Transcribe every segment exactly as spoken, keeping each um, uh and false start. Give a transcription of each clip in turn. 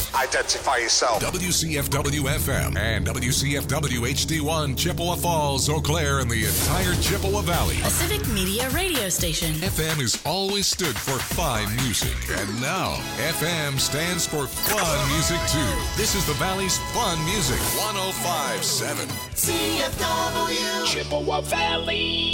Identify yourself. W C F W F M and W C F W H D one, Chippewa Falls, Eau Claire, and the entire Chippewa Valley. A civic media radio station. F M has always stood for fine music, and now F M stands for fun music too. This is the Valley's fun music. one oh five point seven C F W Chippewa Valley.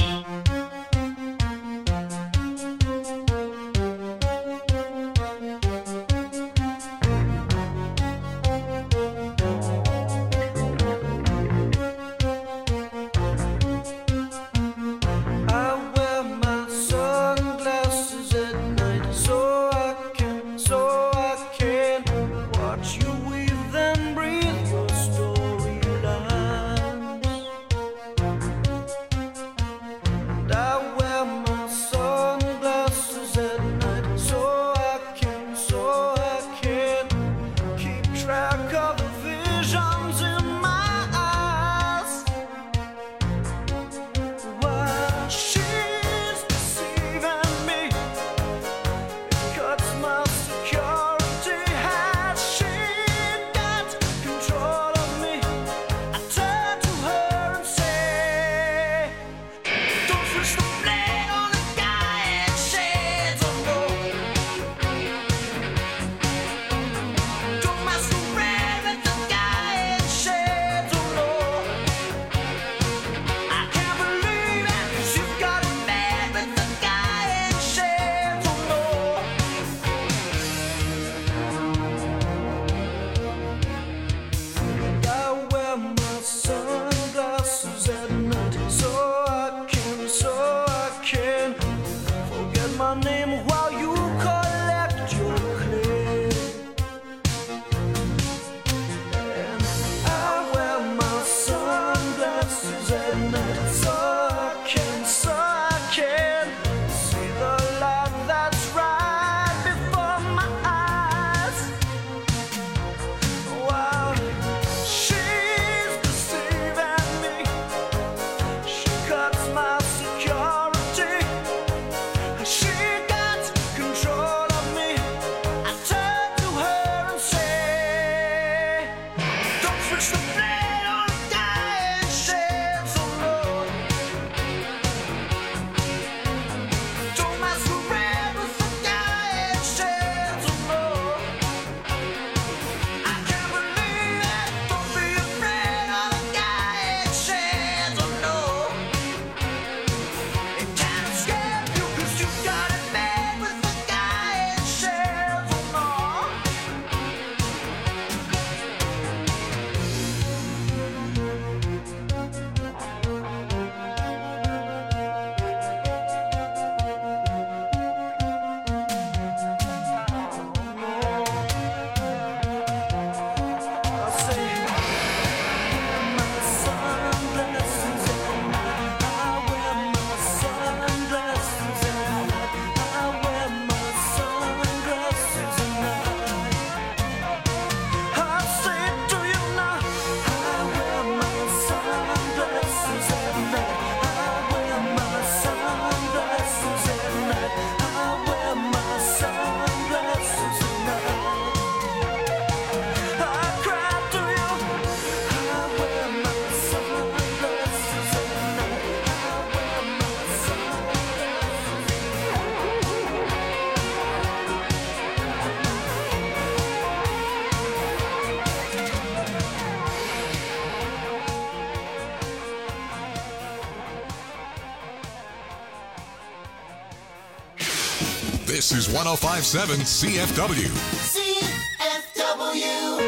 This is one oh five point seven C F W. C F W.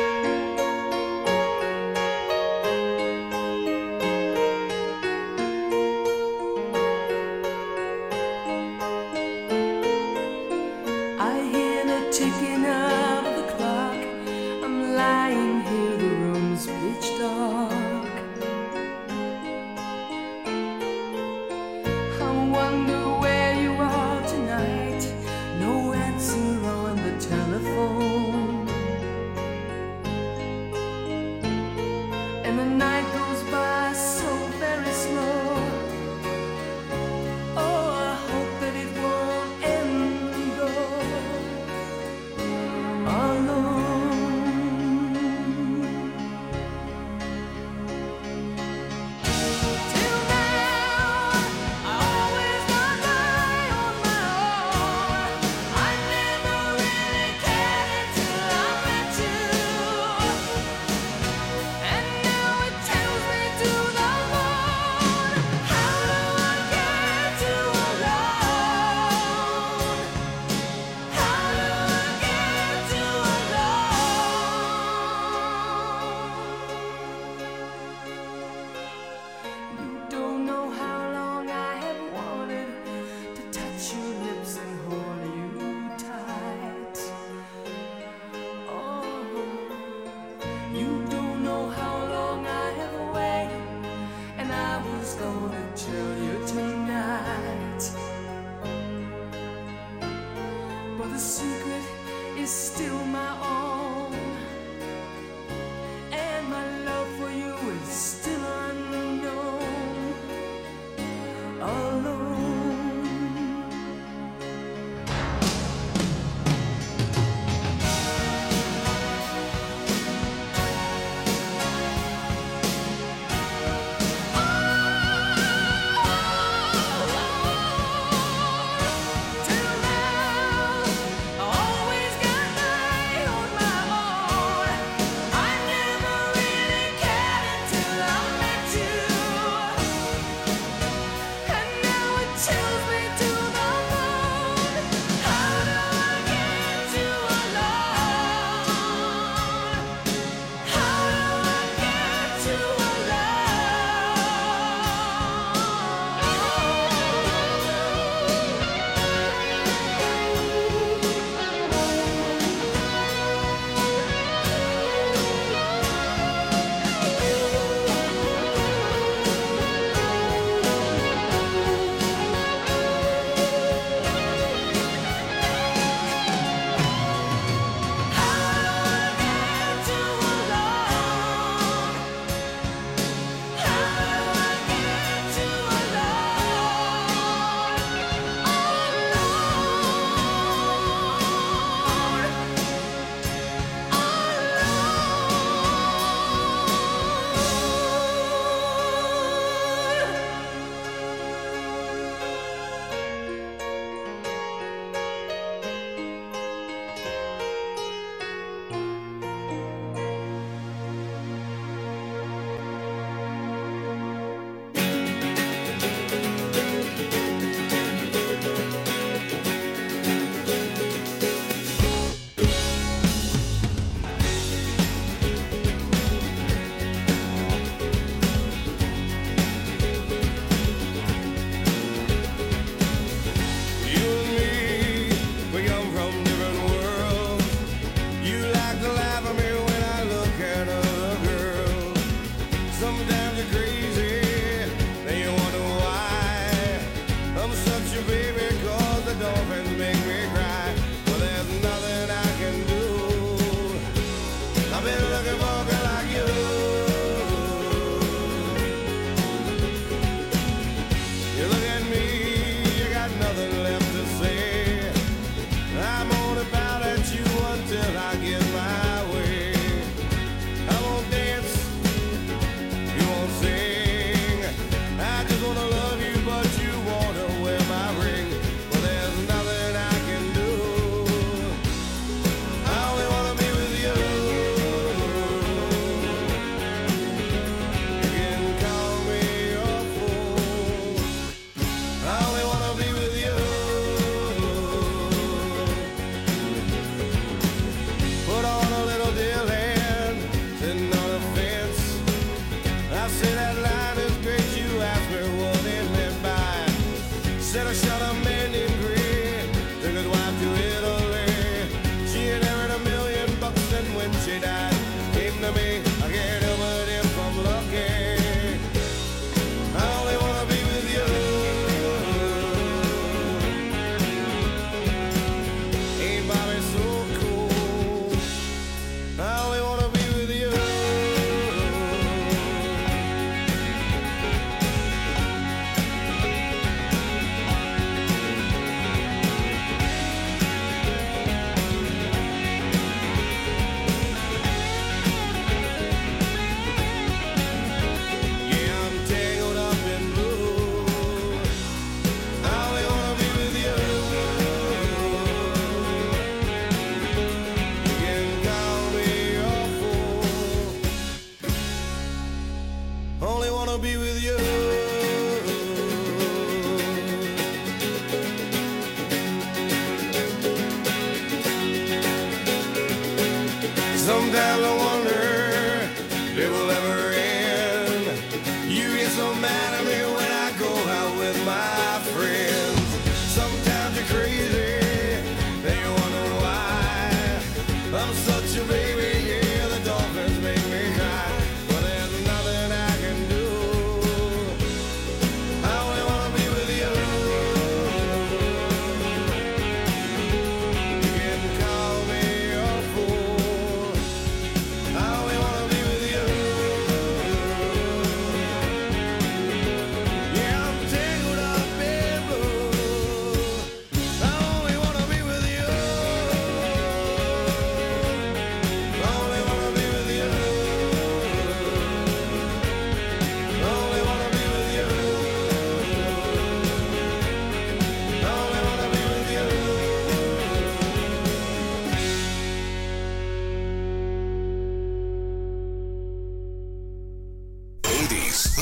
Wonder where you are tonight. No answer on the telephone.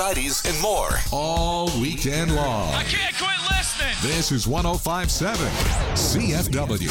nineties, and more. All weekend long. I can't quit listening. This is one oh five point seven C F W.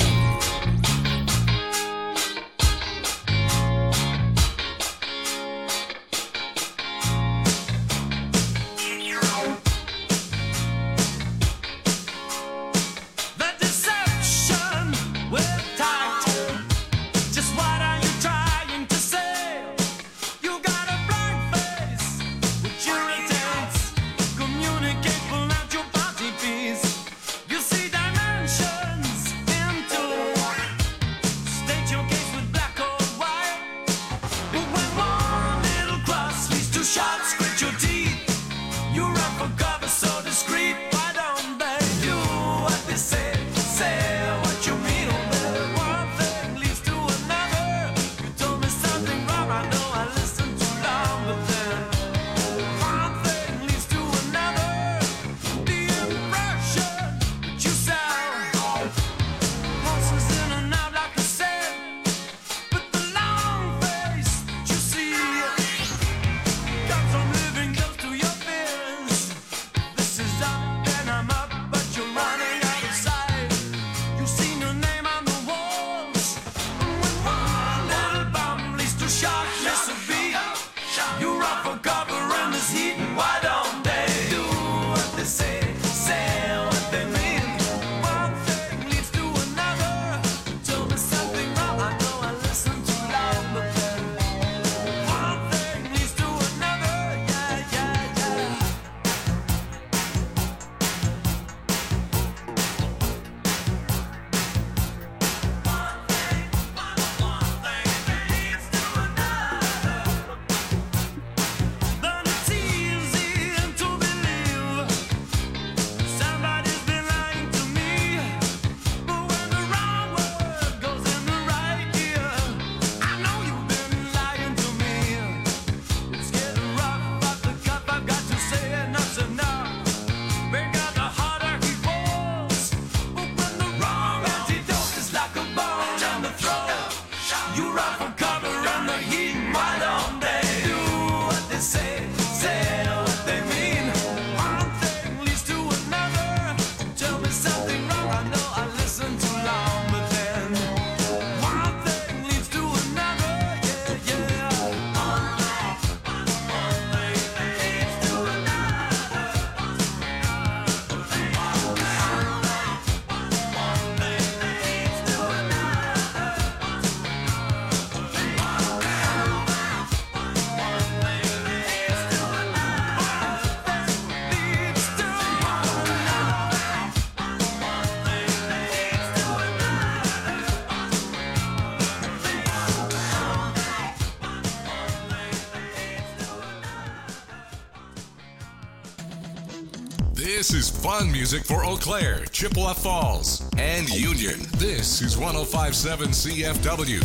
This is fun music for Eau Claire, Chippewa Falls, and Union. This is one oh five point seven C F W.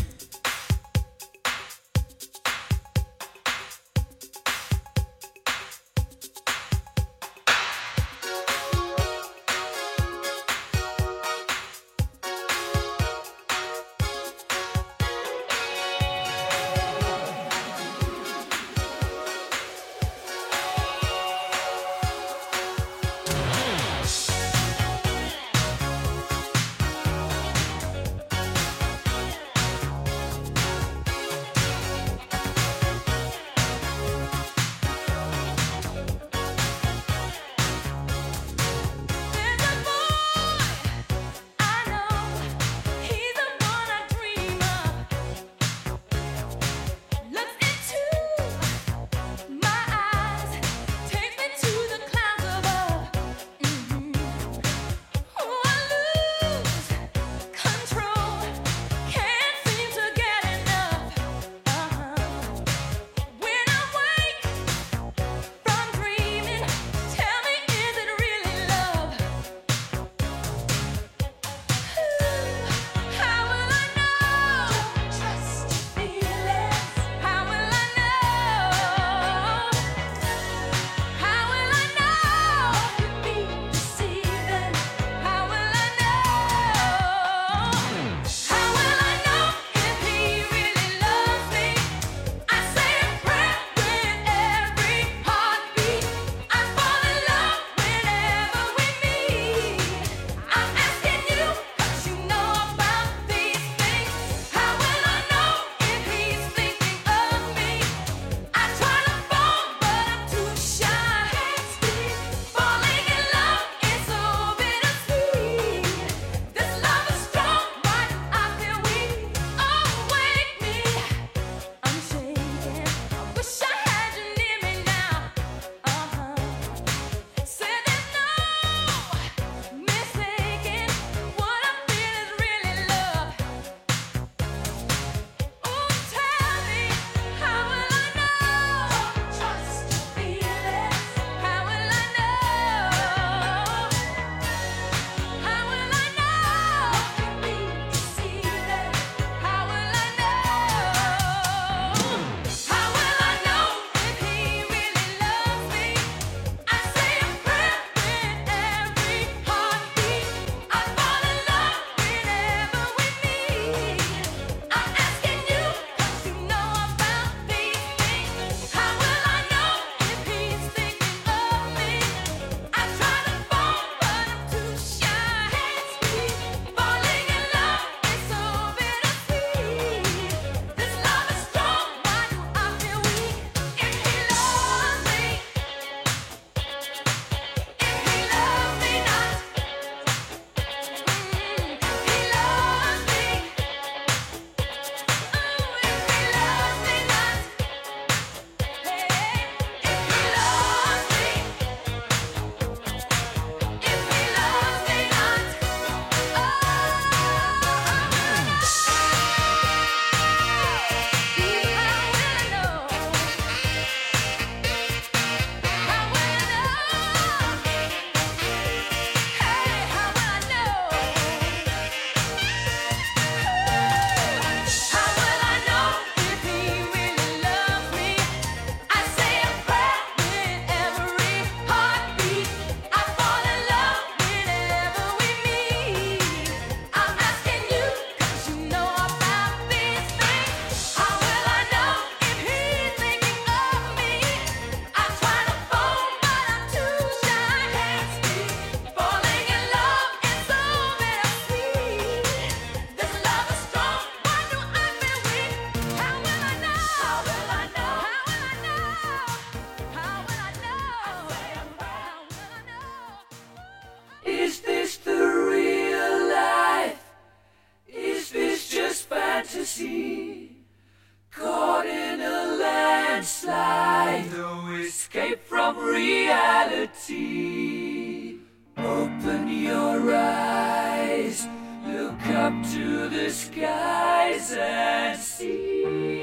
and see.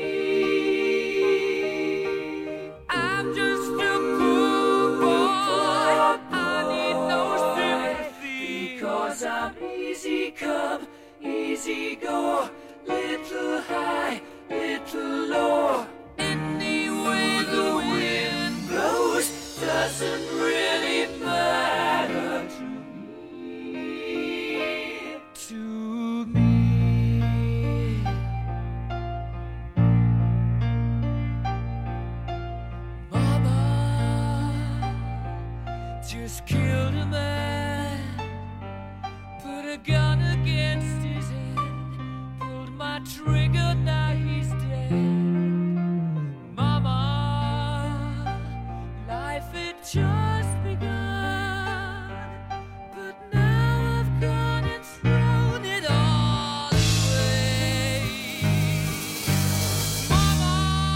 I'm just a poor boy. I need no sympathy, because I'm easy come, easy go, little high, little low. Any way the wind blows doesn't really matter to me, to me. Mama just killed a man, put a gun against his head, pulled my trigger, now he's dead. Mama, life had just begun, but now I've gone and thrown it all away. Mama,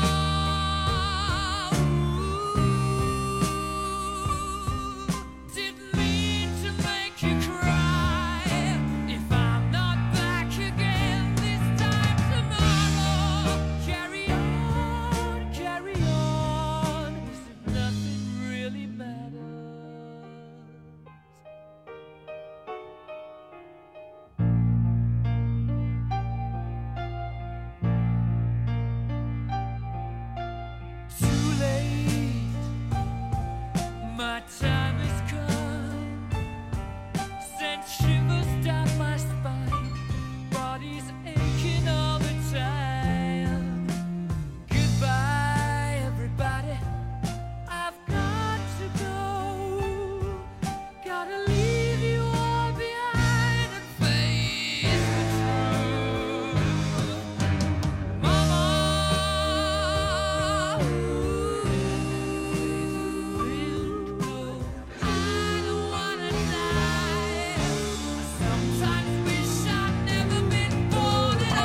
ooh, didn't mean to make you cry. If I'm not back again this time tomorrow, carry on, carry on, as if nothing really matters. Too late, my time has come, sent shivers down my spine, body's aching all the time. Goodbye, everybody, I've got to go, gotta leave you all behind and face the truth. Mama, ooh, I don't wanna die. I sometimes wish I'd never been born at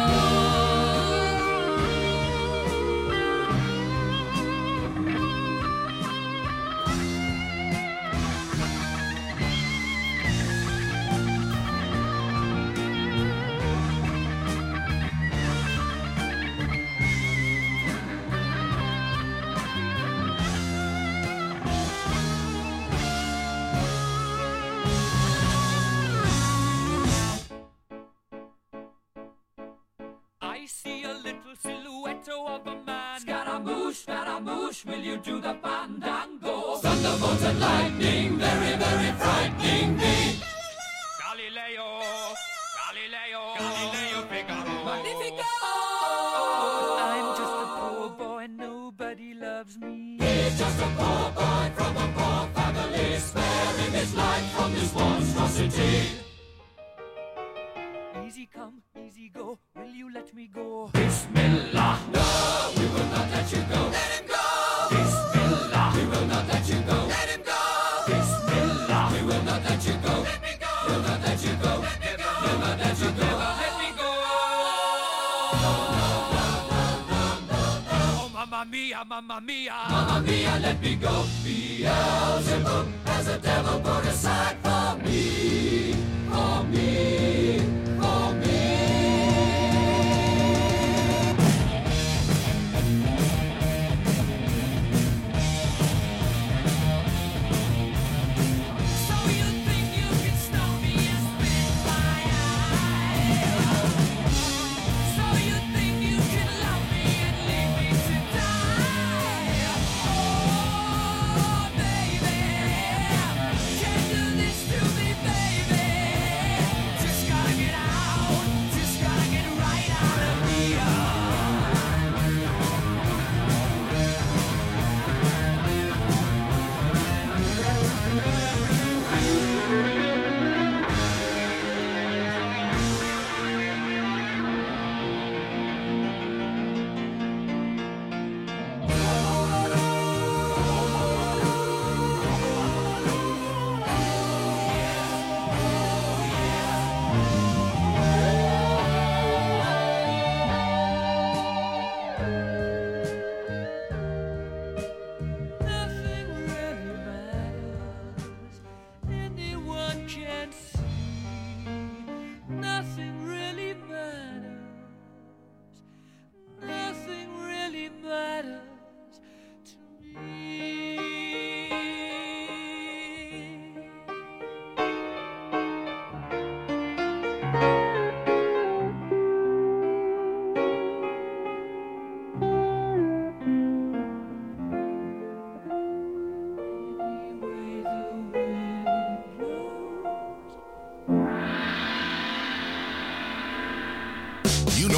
I see a little silhouette of a man. Scaramouche, Scaramouche, will you do the fandango? Thunderbolts and lightning, very, very frightening me. Galileo, Galileo, Galileo Figaro. Magnifico! I'm just a poor boy, nobody loves me. He's just a poor boy from a poor family, sparing his life from this monstrosity. Easy come, easy go, will you let me go? Bismillah, no, we will not let you go. Let him go! Bismillah, we will not let you go. Let him go! Bismillah, we will not let you go. Let me go! We'll not let you go. Let me go! We'll not let you go. Let me go! Oh, mamma mia, mamma mia, mamma mia, let me go. Beelzebub has a devil put aside for me, for me, for me. So you think you can stop me and spit my eye? So you think you can love me and leave me to die? Oh, baby, can't do this to me, baby. Just gotta get out, just gotta get right out of here. Nothing really matters.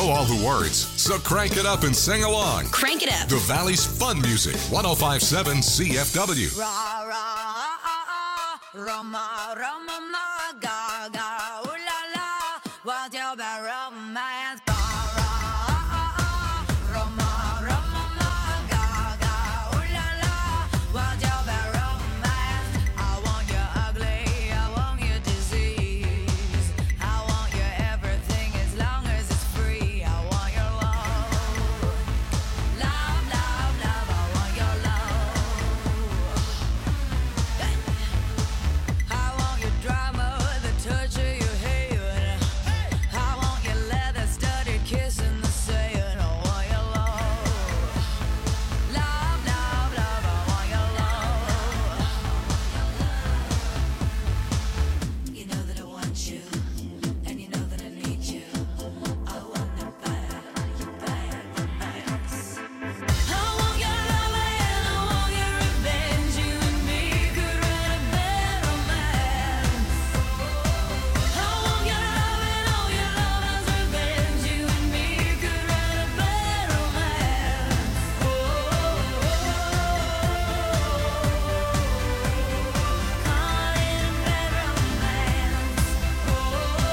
know all the words, so crank it up and sing along. Crank it up. The Valley's Fun Music, one oh five point seven C F W. Ra ra ah ah Roma Roma ma ga ga ooh la la, what's your bad romance? Ra ra ah ah Roma Roma ma ga ga ooh la la, what's your bad romance? I want you ugly, I want you disease, I want you everything as long as it's free. I want your love, love, love, love. I want your love. I want your drama, the touch of your hair. I want your leather studded kiss in the sand. I want your love, love, love, love. I want your love. You know that I want you, and you know that I need you. I want the bad, you bad romance. I want your love and I want your revenge. You and me could write a bad romance. I want your love and all your love's revenge. You and me could write a bad romance. Oh, call it a bad romance. Oh,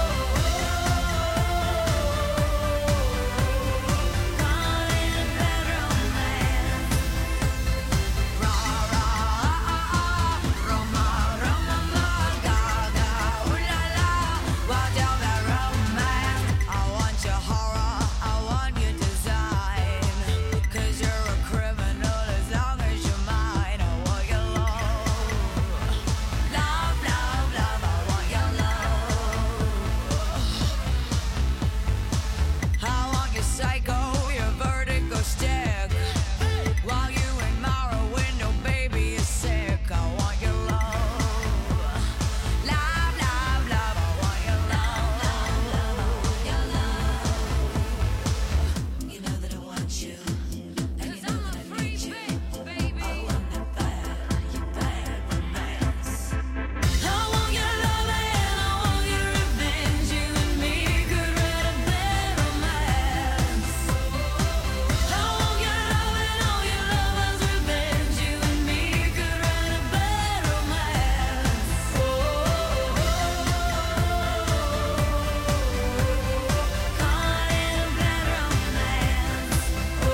call it a bad romance. Ra ra ah ah Roma Roma ma ga ga ooh la la, what's your bad romance? I want your horror, I want your design, 'cause you're a criminal as long as you're mine. I want your love, love, love, love. I want your love. I want your psycho, your vertigo stick, while you admire a window, baby, you're sick. I want your love, love, love, love. I want your love, your love. You know that I want you, and you know that I need you. I want the bad, you bad romance. I want your love and I want your revenge. You and me could write a bad romance. I want your love and all your love's revenge. You and me could write a bad romance. Oh, call it a bad romance. Oh,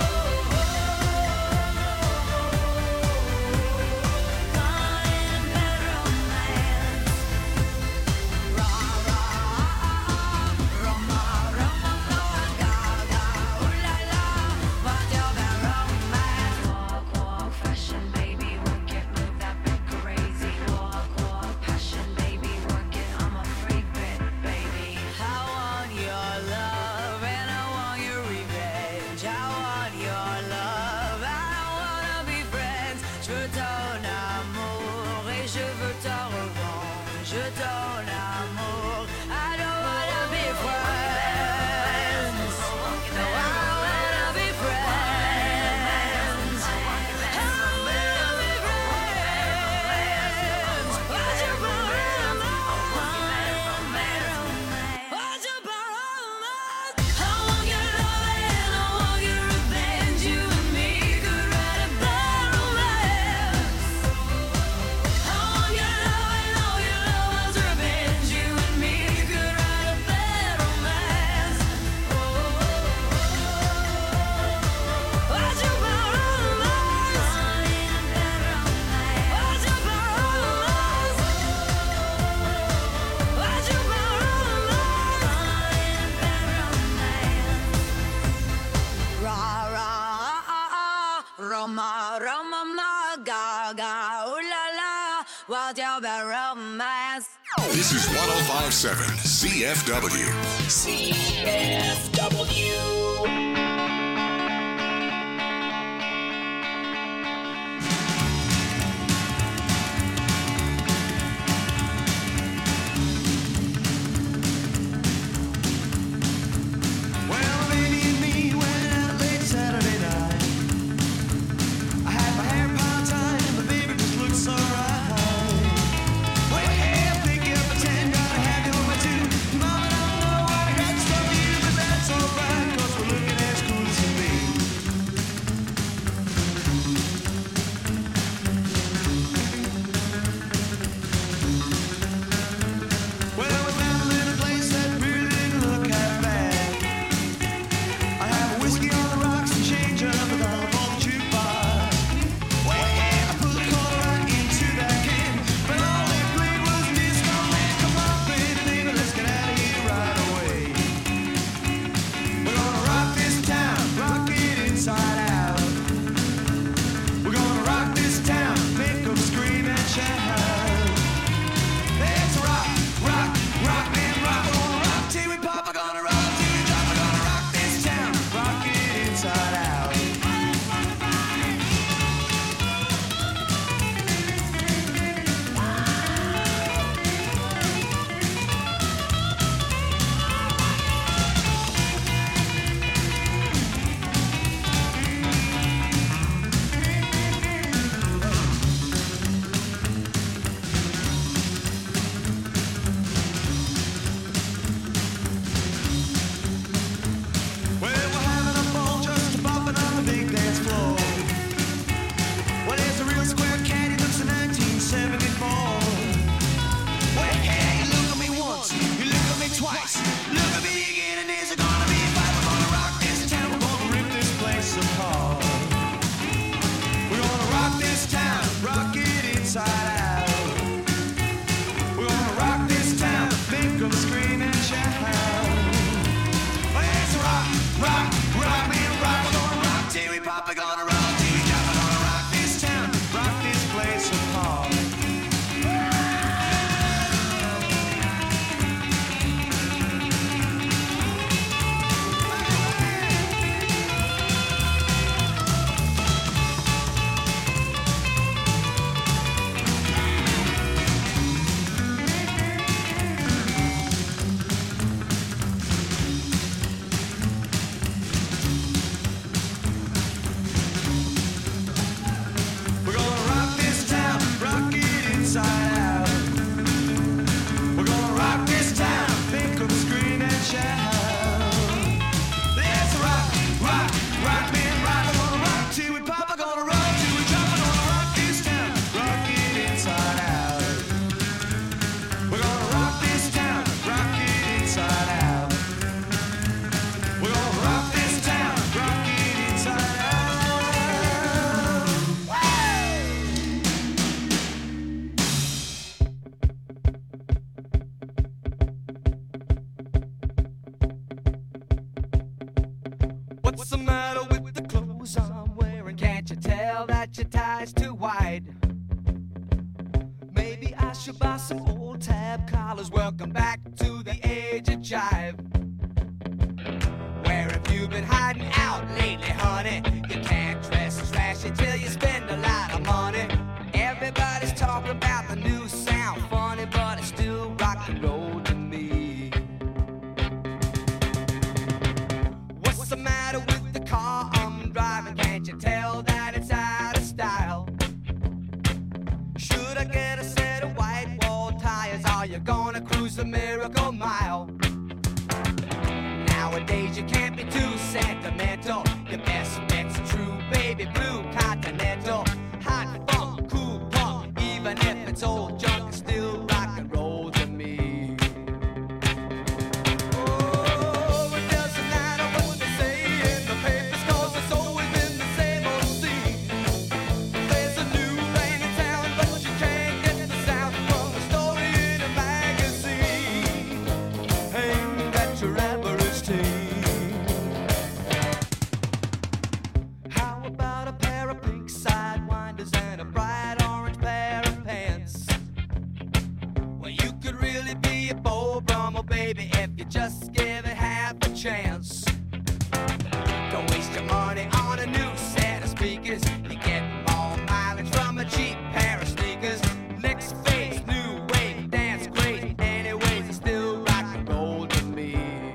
call it a bad romance. Ra ra ah ah Roma Roma ma ga ga ooh la la, what's your bad romance? Walk walk fashion, baby, work it, move that bit crazy. Walk walk passion, baby, work it. I'm a freak bit, baby. I want your love and I want your revenge. I want your love, I wanna be friends. Je veux ton amour et je veux ta revanche. Je ton amour, I don't wanna be friends. No, I wanna be friends. I wanna be friends. What's your problem? What's your problem? I want your love and I want your revenge. You and me could write a bad romance. I want your love and all your love's revenge. You and me could write a bad romance. Oh, what's your problem? What's your problem? What's your problem? Ra ra ah ah Roma Roma ma ga ga ooh la la, what's your bad romance? This is one oh five point seven C F W. C F W. Well, lady and me went out late Saturday night. I had my hair piled tight and the baby just looked so right. Well, hey, pick up a ten, gotta have you on my two. Mama, I don't know what I got to you, but that's alright. What's the matter with the clothes I'm wearing? Can't you tell that your tie's too wide? Maybe I should buy some old tab collars. Welcome back to the age of jive. Where have you been hiding out lately, honey? You can't dress as flashy till you spend a lot of money. Everybody's talking about the new sound, funny, but it's still rock and roll to me. What's the matter with the car I'm driving? Can't you tell that it's out of style? Should I get a set of white wall tires? Are you gonna cruise the Miracle Mile? Nowadays you can't be too sentimental. Your best bet's a true baby blue Continental. Hot funk, cool punk, even if it's old junk, it's still rock and roll to me. Oh, it doesn't matter what they say in the papers, 'cause it's always been the same old scene. There's a new thing in town, but you can't get the sound from a story in a magazine aimed at your average teen. How about a pair of pink sidewinders and a bright orange pair of pants? Well, you could really be a Beau Brummel, baby, if you just give it half a chance. Don't waste your money on a new set of speakers. You get more mileage from a cheap pair of sneakers. Next phase, new wave, dance crazy. Anyways, it's still rock and roll to me.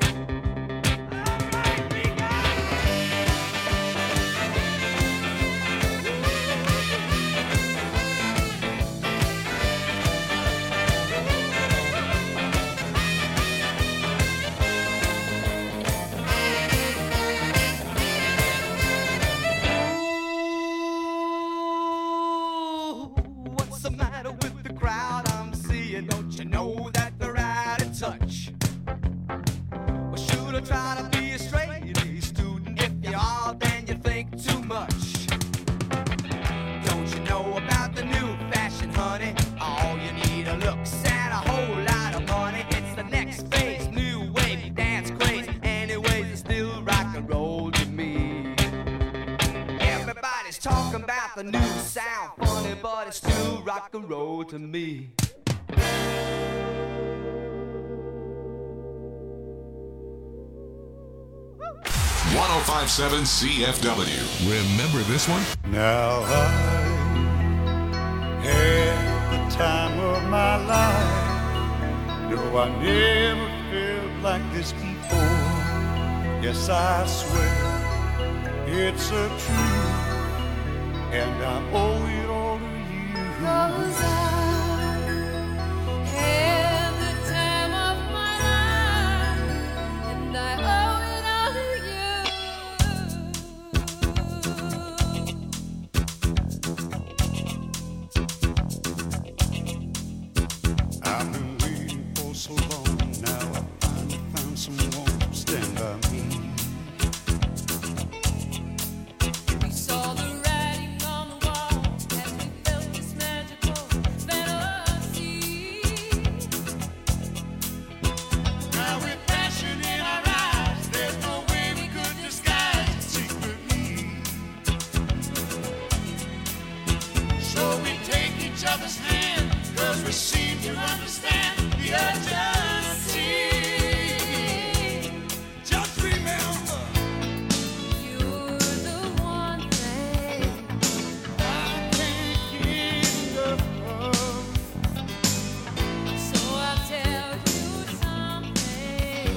Ooh, what's the matter with the crowd I'm seeing? Don't you know that they're out of touch? Well, should I try to be a straight A student? If you are, then you think too much. Don't you know about the new fashion, honey? All you need are looks and a whole lot of money. It's the next phase, new wave, dance craze. Anyways, it's still rock and roll to me. Everybody's talking about the new sound, funny, but it's still rock and roll to me. one oh five point seven C F W. Remember this one? Now I had the time of my life. No, I never felt like this before. Yes, I swear it's a truth, and I owe it all to you. 'Cause I had the time of my life, and I owe it all to I've been waiting for so long. Now I finally found someone to stand by me. We saw the writing on the wall as we felt this magical fantasy. Now with passion in our eyes, there's no way we could disguise it secretly. So we take each other's hand, 'cause we seem to understand the urgency. Just remember, You're the one thing I can't get enough of. So I'll tell you something.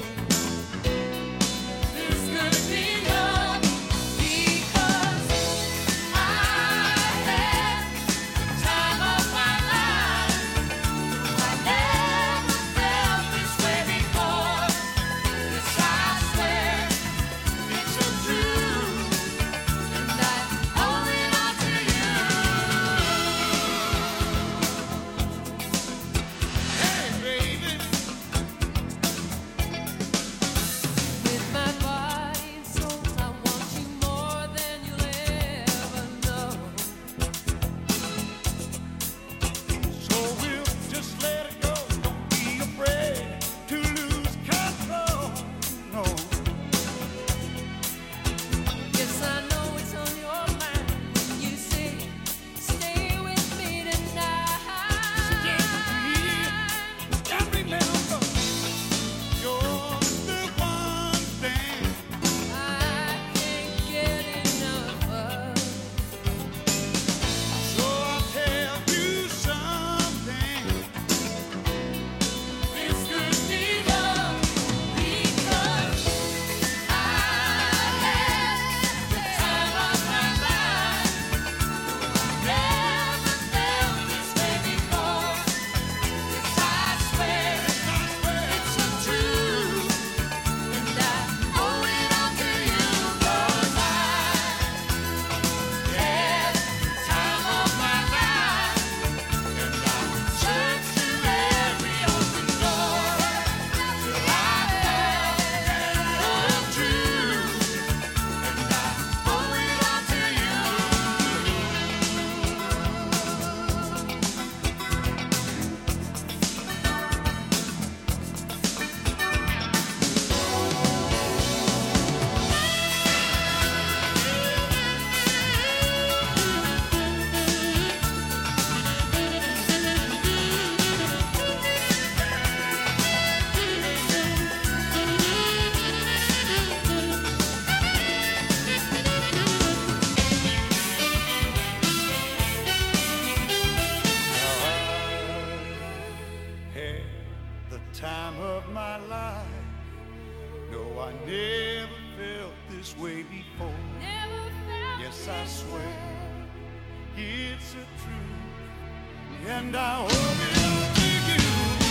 This could be love because I had the time of my life, time of my life. No, I never felt this way before. Never felt Yes, I this swear way. it's a truth, and I hope it'll take you.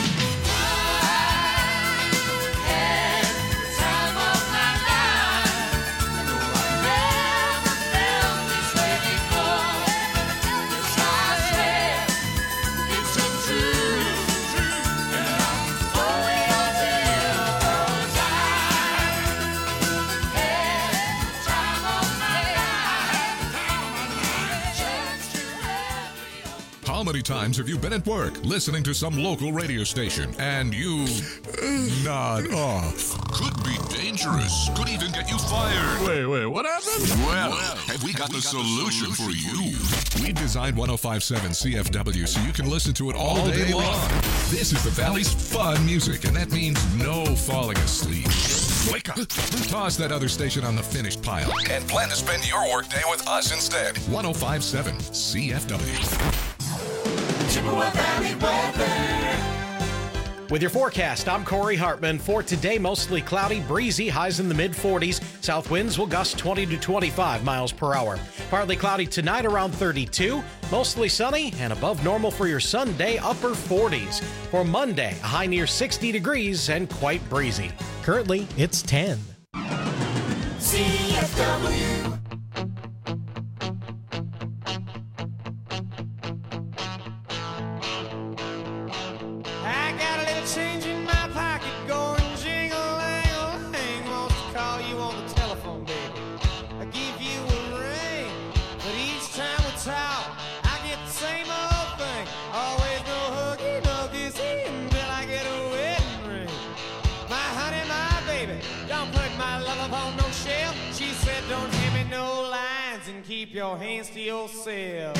I had the time of my life. No, I never felt this way before. Yes, I swear it's a truth, and I'm going on till 'cause I had the time of my life. Chance to have How many times have you been at work listening to some local radio station and you nod off? Could be dangerous. Could even get you fired. Wait, wait, what happened? Well, have we got the solution for you? We designed ten fifty-seven C F W so you can listen to it all day long. This is the Valley's fun music, and that means no falling asleep. Wake up. Toss that other station on the finished pile and plan to spend your workday with us instead. ten fifty-seven C F W. Chippewa Valley weather. With your forecast, I'm Corey Hartman. For today, mostly cloudy, breezy, highs in the mid forties. South winds will gust twenty to twenty-five miles per hour. Partly cloudy tonight, around thirty-two. Mostly sunny and above normal for your Sunday, upper forties. For Monday, a high near sixty degrees and quite breezy. Currently, it's ten. C F W. I got a little change in my pocket going jingle-lang-a-lang. Wants to call you on the telephone, baby. I give you a ring, but each time we talk, I get the same old thing. Always no huggy, no kissy until I get a wedding ring. My honey, my baby, don't put my love upon no shelf. She said don't hand me no lines and keep your hands to yourself.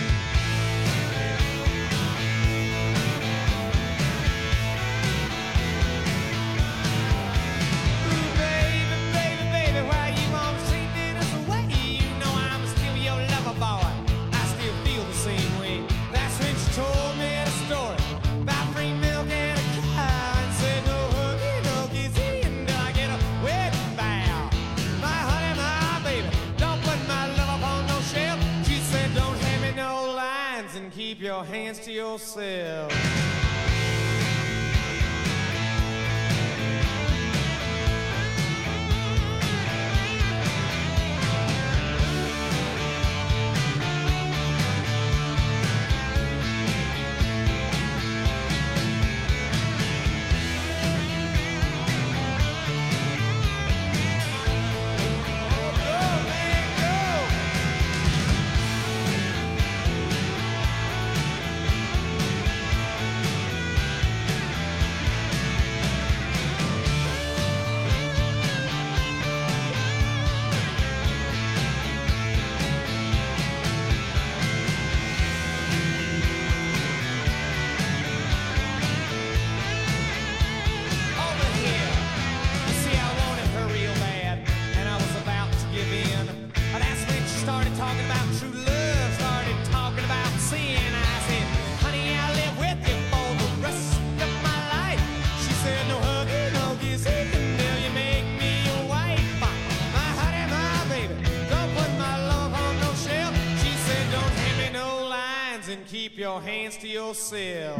Baby, baby, baby, why you want to treat me this way? You know I'm still your lover boy. I still feel the same way. That's when she told me the story about free milk and a cow and said no huggy, no kissy until I get a wedding vow. My honey, my baby, don't put my love upon no shelf. She said don't hand me no lines and keep your hands to yourself. Over here. You see, I wanted her real bad, and I was about to give in. But that's when she started talking about true love, started talking about sin. I said, honey, I'll live with you for the rest of my life. She said, no huggy, no kissy until you make me your wife. My honey, my baby, don't put my love on no shelf. She said, don't hand me no lines and keep your hands to yourself.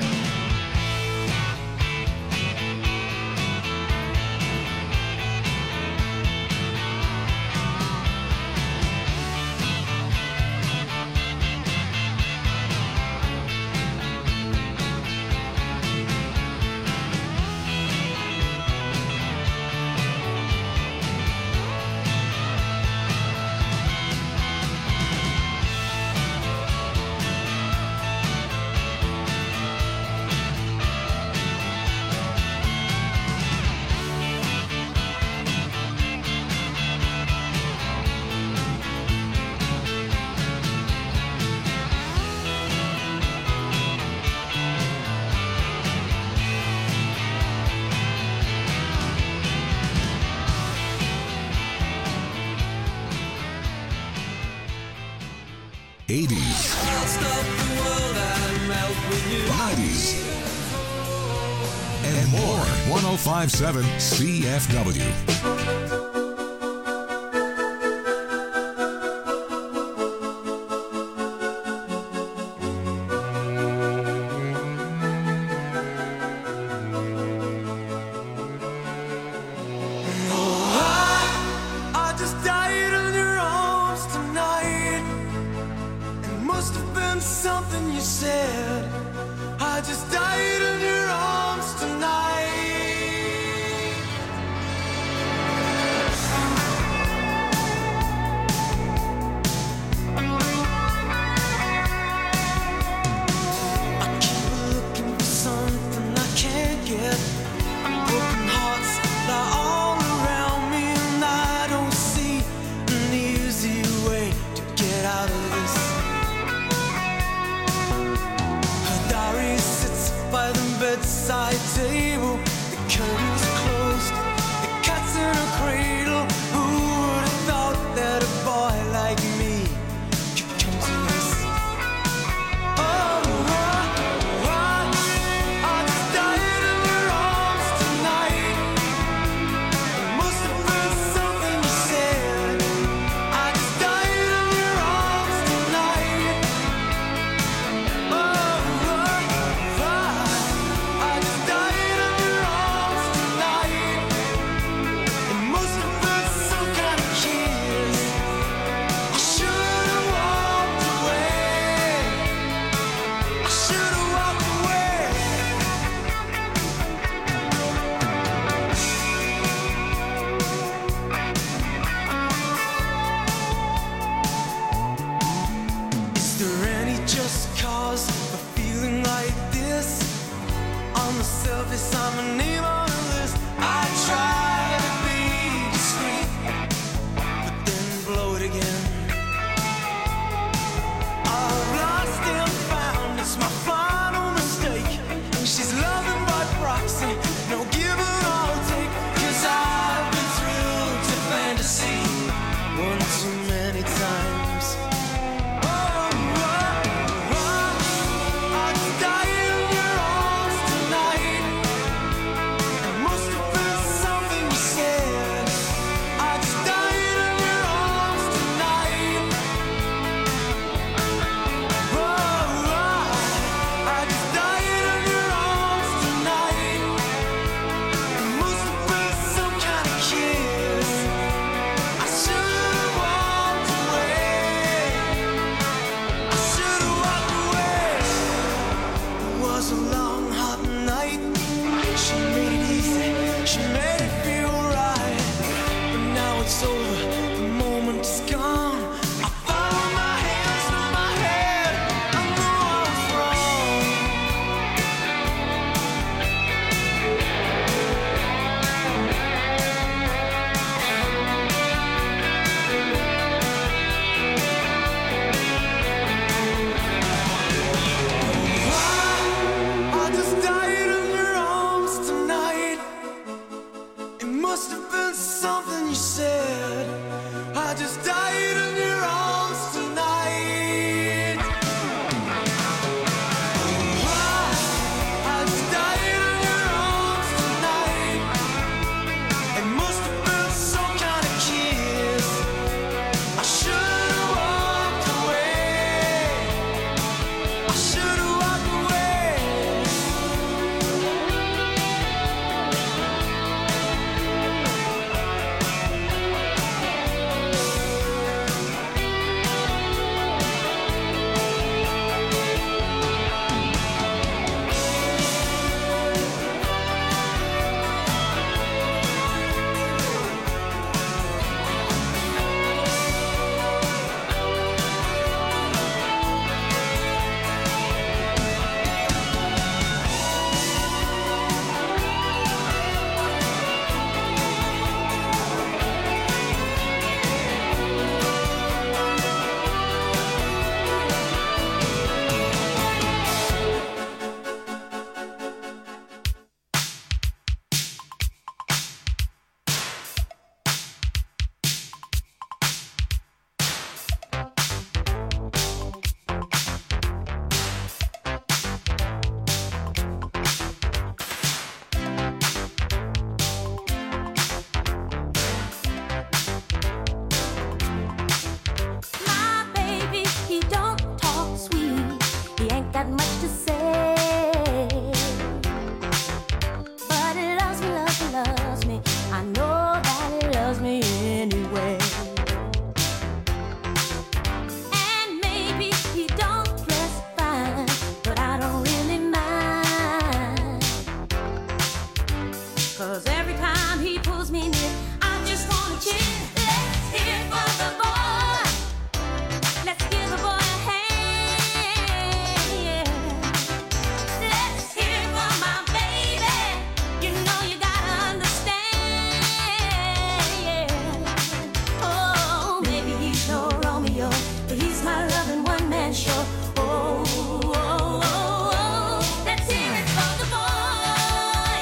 eighties, nineties, and more. one oh five point seven C F W. Oh, 'cause every time he pulls me near, I just wanna cheer. Let's hear it for the boy. Let's give the boy a hand. Yeah. Let's hear it for my baby. You know you gotta understand. Yeah. Oh, maybe he's no Romeo, but he's my loving one-man show. Oh, oh, oh, oh. Let's hear it for the boy.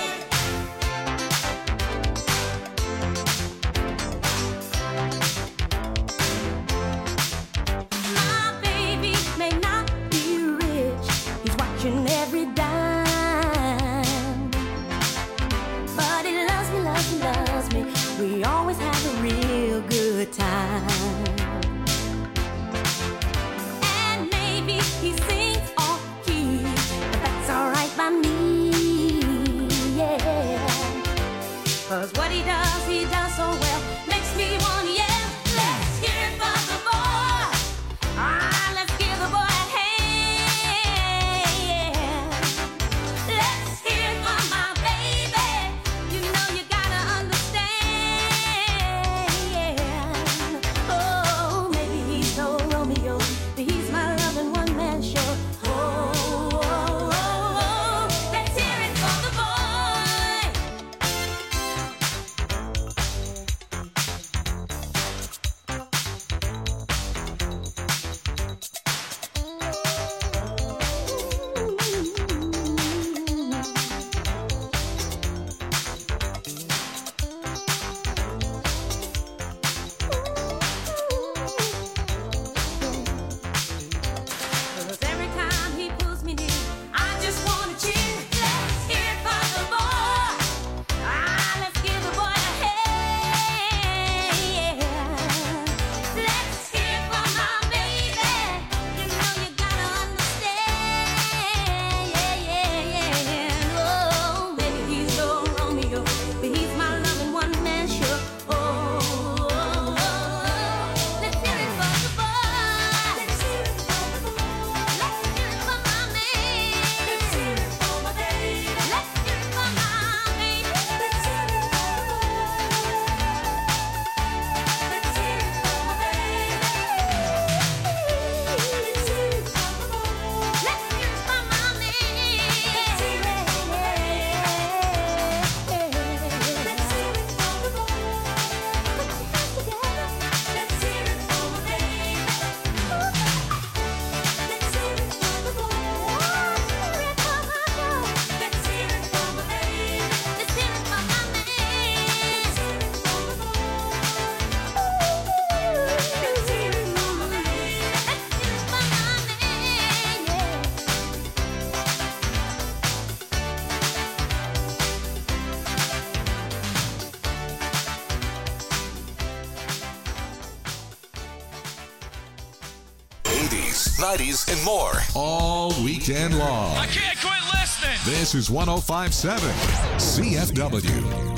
My baby may not be rich, he's watching every dime, but he loves me, loves me, loves me. We always have a real good time. And maybe he sings off key, but that's alright by me, yeah. 'Cause what he does, he does so well, makes me wanna yell. Let's hear it for the boy. Ah, let's give the boy a hand, yeah. Let's hear it for my baby. You know you gotta understand, yeah. Oh, maybe he's no Romeo, but he's my loving one-man show. Oh, oh, oh, oh. Let's hear it for the boy. Cause every time he pulls me near, I just wanna cheer. Let's hear it for the boy. Ah, let's give the boy a hand, yeah. Let's hear it for my baby. You know you gotta understand, yeah, yeah, yeah. Oh, maybe he's no Romeo, but he's my loving one-man show. Oh, oh, oh, oh. Let's hear it for the boy. Let's hear it for the boy. Let's hear it for my man. Let's hear it for my baby. Let's hear it for my baby. Let's hear it for the boy. Let's hear it for my baby. Let's hear it for the boy. Let's hear it for my man. Let's hear it for the boy. Let's hear it for the boy. Put your hands together. Let's hear it for my baby. Let's hear it for the boy. Hear it for my girl. Let's hear it for my baby. Let's hear it for my man. Let's hear it for the boy. Let's hear it for my baby. Let's hear it for my man. Yeah. eighties, nineties, and more. All weekend long. I can't quit listening. This is one oh five point seven C F W.